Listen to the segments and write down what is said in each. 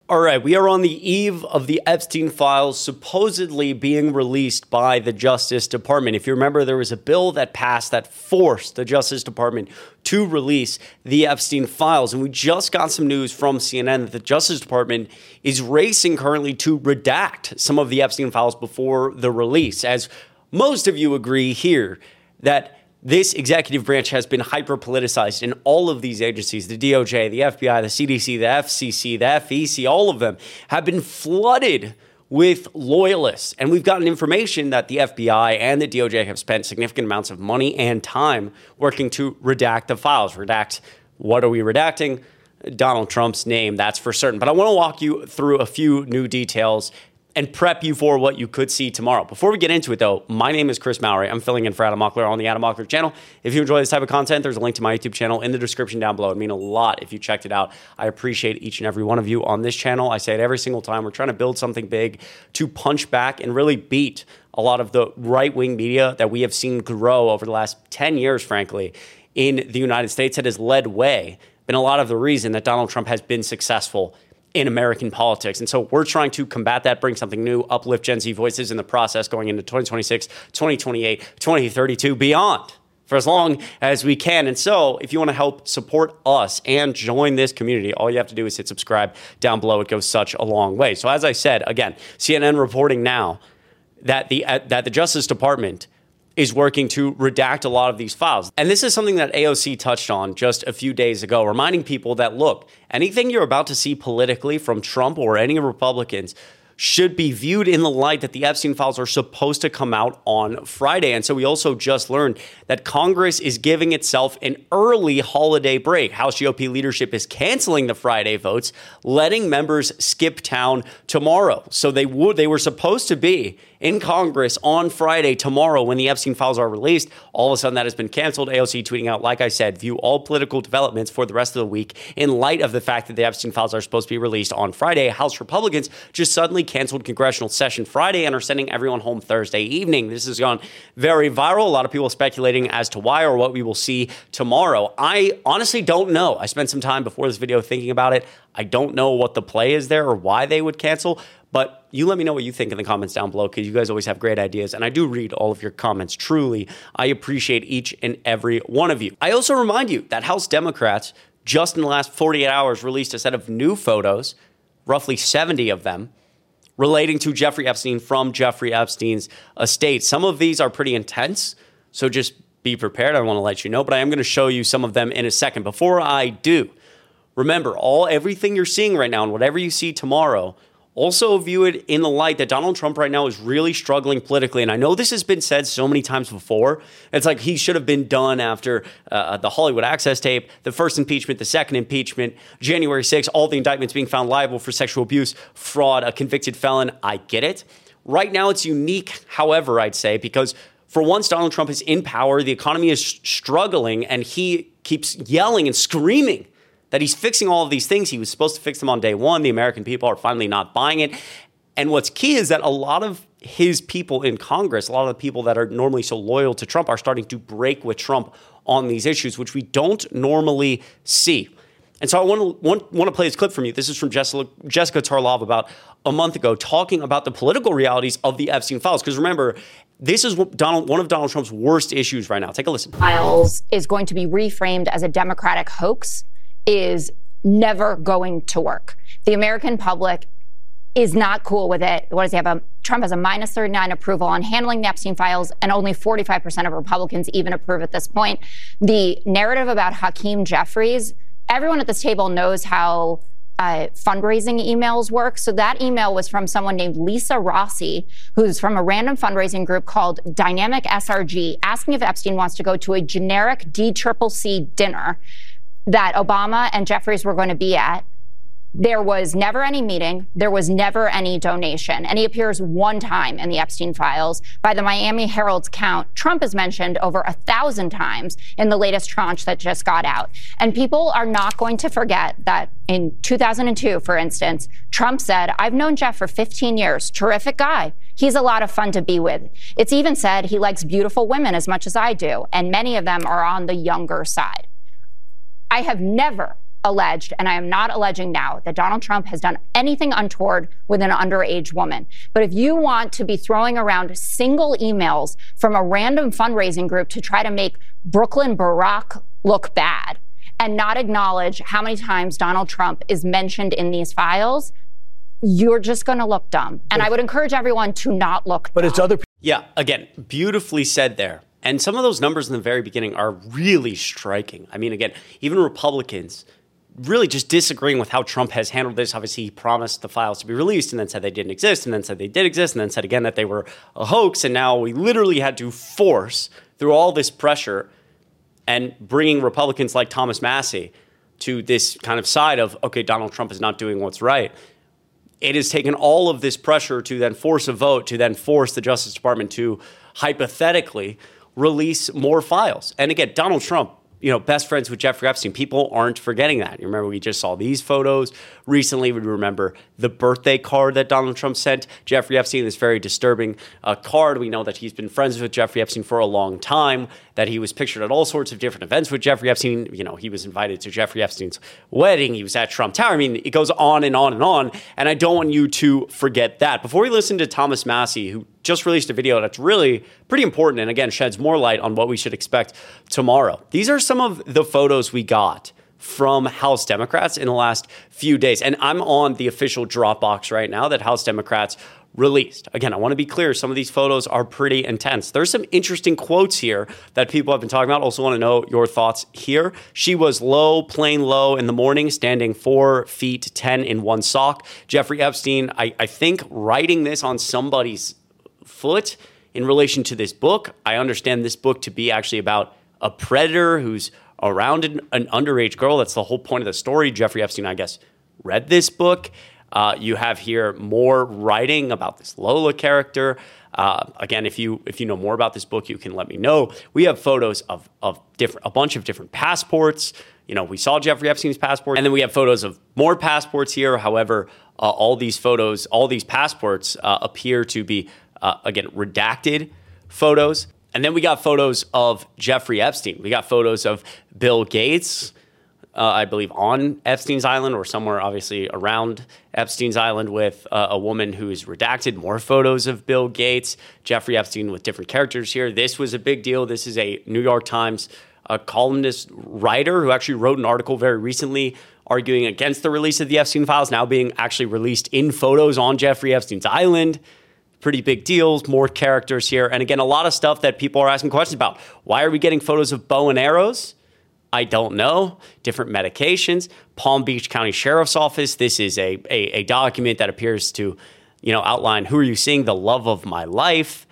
All right, we are on the eve of the Epstein files supposedly being released by the Justice Department. If you remember, there was a bill that passed that forced the Justice Department to release the Epstein files. And we just got some news from CNN that the Justice Department is racing currently to redact some of the Epstein files before the release. As most of you agree here that this executive branch has been hyper-politicized in all of these agencies. The DOJ, the FBI, the CDC, the FCC, the FEC, all of them have been flooded with loyalists. And we've gotten information that the FBI and the DOJ have spent significant amounts of money and time working to redact the files. Redact, what are we redacting? Donald Trump's name, that's for certain. But I want to walk you through a few new details and prep you for what you could see tomorrow. Before we get into it, though, my name is Chris Mowry. I'm filling in for Adam Mockler on the Adam Mockler channel. If you enjoy this type of content, there's a link to my YouTube channel in the description down below. It'd mean a lot if you checked it out. I appreciate each and every one of you on this channel. I say it every single time. We're trying to build something big to punch back and really beat a lot of the right-wing media that we have seen grow over the last 10 years, frankly, in the United States that has led way, been a lot of the reason that Donald Trump has been successful in American politics. And so we're trying to combat that, bring something new, uplift Gen Z voices in the process going into 2026, 2028, 2032, beyond, for as long as we can. And so if you want to help support us and join this community, all you have to do is hit subscribe down below. It goes such a long way. So as I said, again, CNN reporting now that the Justice Department is working to redact a lot of these files. And this is something that AOC touched on just a few days ago, reminding people that, look, anything you're about to see politically from Trump or any Republicans should be viewed in the light that the Epstein files are supposed to come out on Friday. And so we also just learned that Congress is giving itself an early holiday break. House GOP leadership is canceling the Friday votes, letting members skip town tomorrow. So they were supposed to be in Congress on Friday tomorrow when the Epstein files are released. All of a sudden that has been canceled. AOC tweeting out, like I said, view all political developments for the rest of the week in light of the fact that the Epstein files are supposed to be released on Friday. House Republicans just suddenly canceled congressional session Friday and are sending everyone home Thursday evening. This has gone very viral. A lot of people speculating as to why or what we will see tomorrow. I honestly don't know. I spent some time before this video thinking about it. I don't know what the play is there or why they would cancel, but you let me know what you think in the comments down below because you guys always have great ideas, and I do read all of your comments. Truly, I appreciate each and every one of you. I also remind you that House Democrats just in the last 48 hours released a set of new photos, roughly 70 of them, relating to Jeffrey Epstein from Jeffrey Epstein's estate. Some of these are pretty intense, so just be prepared. I want to let you know, but I am going to show you some of them in a second. Before I do, remember, everything you're seeing right now and whatever you see tomorrow, also view it in the light that Donald Trump right now is really struggling politically. And I know this has been said so many times before. It's like he should have been done after the Hollywood Access tape, the first impeachment, the second impeachment, January 6th, all the indictments being found liable for sexual abuse, fraud, a convicted felon. I get it. Right now it's unique, however, I'd say, because for once Donald Trump is in power, the economy is struggling, and he keeps yelling and screaming that he's fixing all of these things. He was supposed to fix them on day one. The American people are finally not buying it. And what's key is that a lot of his people in Congress, a lot of the people that are normally so loyal to Trump, are starting to break with Trump on these issues, which we don't normally see. And so I want to play this clip from you. This is from Jessica Tarlov about a month ago, talking about the political realities of the Epstein files. Because remember, this is one of Donald Trump's worst issues right now. Take a listen. Files is going to be reframed as a Democratic hoax is never going to work. The American public is not cool with it. What does he have? Trump has a minus 39 approval on handling the Epstein files, and only 45% of Republicans even approve at this point. The narrative about Hakeem Jeffries, everyone at this table knows how fundraising emails work. So that email was from someone named Lisa Rossi, who's from a random fundraising group called Dynamic SRG, asking if Epstein wants to go to a generic DCCC dinner that Obama and Jeffries were going to be at. There was never any meeting. There was never any donation. And he appears one time in the Epstein files. By the Miami Herald's count, Trump is mentioned over 1,000 times in the latest tranche that just got out. And people are not going to forget that in 2002, for instance, Trump said, "I've known Jeff for 15 years. Terrific guy. He's a lot of fun to be with." It's even said he likes beautiful women as much as I do. And many of them are on the younger side. I have never alleged, and I am not alleging now, that Donald Trump has done anything untoward with an underage woman. But if you want to be throwing around single emails from a random fundraising group to try to make Brooklyn Barack look bad and not acknowledge how many times Donald Trump is mentioned in these files, you're just going to look dumb. And I would encourage everyone to not look dumb. It's other. Yeah, again, beautifully said there. And some of those numbers in the very beginning are really striking. I mean, again, even Republicans really just disagreeing with how Trump has handled this. Obviously, he promised the files to be released and then said they didn't exist and then said they did exist and then said again that they were a hoax. And now we literally had to force through all this pressure and bringing Republicans like Thomas Massie to this kind of side of, okay, Donald Trump is not doing what's right. It has taken all of this pressure to then force a vote, to then force the Justice Department to hypothetically release more files. And again, Donald Trump, best friends with Jeffrey Epstein. People aren't forgetting that. You remember we just saw these photos recently. We remember the birthday card that Donald Trump sent Jeffrey Epstein, this very disturbing card. We know that he's been friends with Jeffrey Epstein for a long time, that he was pictured at all sorts of different events with Jeffrey Epstein. He was invited to Jeffrey Epstein's wedding. He was at Trump Tower. I mean, it goes on and on and on. And I don't want you to forget that. Before we listen to Thomas Massie, who just released a video that's really pretty important and, again, sheds more light on what we should expect tomorrow. These are some of the photos we got from House Democrats in the last few days. And I'm on the official Dropbox right now that House Democrats released. Again, I want to be clear, some of these photos are pretty intense. There's some interesting quotes here that people have been talking about. Also want to know your thoughts here. She was low, plain low in the morning, standing 4 feet 10 in one sock. Jeffrey Epstein, I think, writing this on somebody's foot in relation to this book. I understand this book to be actually about a predator who's around an underage girl. That's the whole point of the story. Jeffrey Epstein, I guess, read this book. You have here more writing about this Lola character. Again, if you know more about this book, you can let me know. We have photos of a bunch of different passports. We saw Jeffrey Epstein's passport, and then we have photos of more passports here. However, all these passports appear to be again, redacted photos. And then we got photos of Jeffrey Epstein. We got photos of Bill Gates, I believe, on Epstein's Island or somewhere obviously around Epstein's Island with a woman who is redacted. More photos of Bill Gates, Jeffrey Epstein with different characters here. This was a big deal. This is a New York Times columnist writer who actually wrote an article very recently arguing against the release of the Epstein files now being actually released in photos on Jeffrey Epstein's Island. Pretty big deals, more characters here. And again, a lot of stuff that people are asking questions about. Why are we getting photos of bow and arrows? I don't know. Different medications. Palm Beach County Sheriff's Office. This is a document that appears to, outline who are you seeing, the love of my life.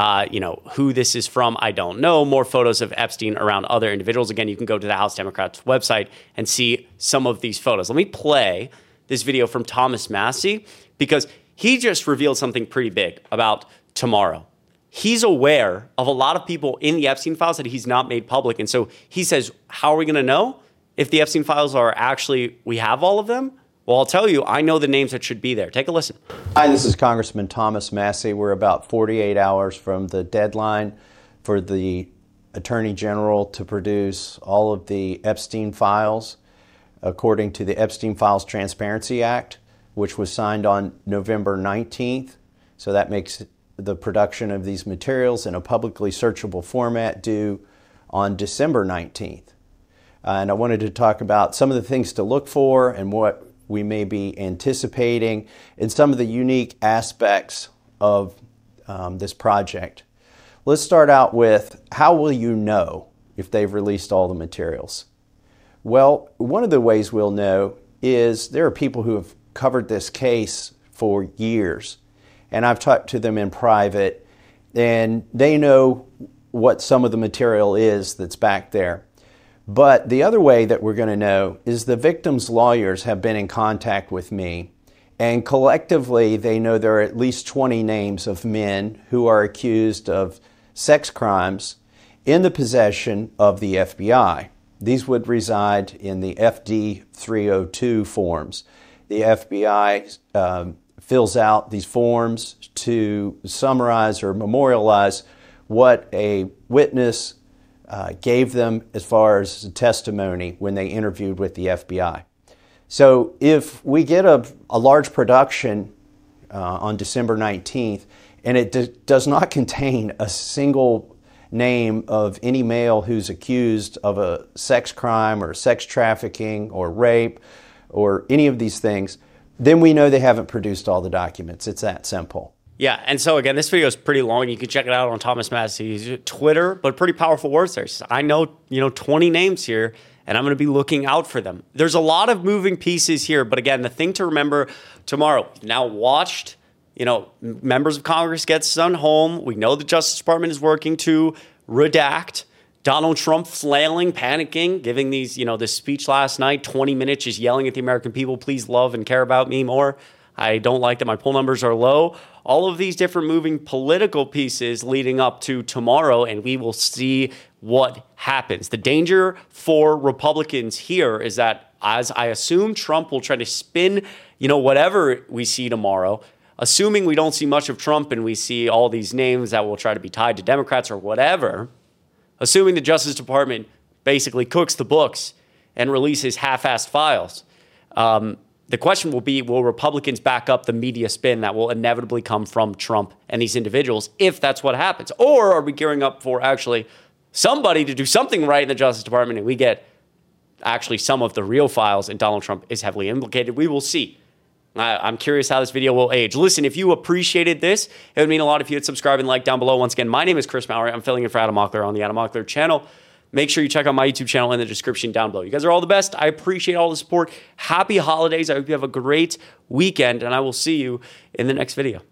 Who this is from, I don't know. More photos of Epstein around other individuals. Again, you can go to the House Democrats website and see some of these photos. Let me play this video from Thomas Massie because he just revealed something pretty big about tomorrow. He's aware of a lot of people in the Epstein files that he's not made public. And so he says, how are we going to know if the Epstein files are actually, we have all of them? Well, I'll tell you, I know the names that should be there. Take a listen. Hi, this is Congressman Thomas Massie. We're about 48 hours from the deadline for the Attorney General to produce all of the Epstein files according to the Epstein Files Transparency Act, which was signed on November 19th. So that makes the production of these materials in a publicly searchable format due on December 19th. And I wanted to talk about some of the things to look for and what we may be anticipating and some of the unique aspects of this project. Let's start out with, how will you know if they've released all the materials? Well, one of the ways we'll know is there are people who have covered this case for years, and I've talked to them in private, and they know what some of the material is that's back there. But the other way that we're going to know is the victims' lawyers have been in contact with me, and collectively they know there are at least 20 names of men who are accused of sex crimes in the possession of the FBI. These would reside in the FD 302 forms. The FBI fills out these forms to summarize or memorialize what a witness gave them as far as testimony when they interviewed with the FBI. So if we get a large production on December 19th and it does not contain a single name of any male who's accused of a sex crime or sex trafficking or rape or any of these things, then we know they haven't produced all the documents. It's that simple. Yeah, and so again, this video is pretty long. You can check it out on Thomas Massie's Twitter, but pretty powerful words there. He says, I know, 20 names here, and I'm going to be looking out for them. There's a lot of moving pieces here, but again, the thing to remember tomorrow, now watched, members of Congress get sent home. We know the Justice Department is working to redact. Donald Trump flailing, panicking, giving these, this speech last night, 20 minutes, just yelling at the American people, please love and care about me more. I don't like that my poll numbers are low. All of these different moving political pieces leading up to tomorrow, and we will see what happens. The danger for Republicans here is that, as I assume Trump will try to spin, whatever we see tomorrow, assuming we don't see much of Trump and we see all these names that will try to be tied to Democrats or whatever, assuming the Justice Department basically cooks the books and releases half-assed files, the question will be, will Republicans back up the media spin that will inevitably come from Trump and these individuals if that's what happens? Or are we gearing up for actually somebody to do something right in the Justice Department and we get actually some of the real files and Donald Trump is heavily implicated? We will see. I'm curious how this video will age. Listen, if you appreciated this, it would mean a lot if you hit subscribe and like down below. Once again, my name is Chris Mallory. I'm filling in for Adam Mockler on the Adam Mockler channel. Make sure you check out my YouTube channel in the description down below. You guys are all the best. I appreciate all the support. Happy holidays. I hope you have a great weekend, and I will see you in the next video.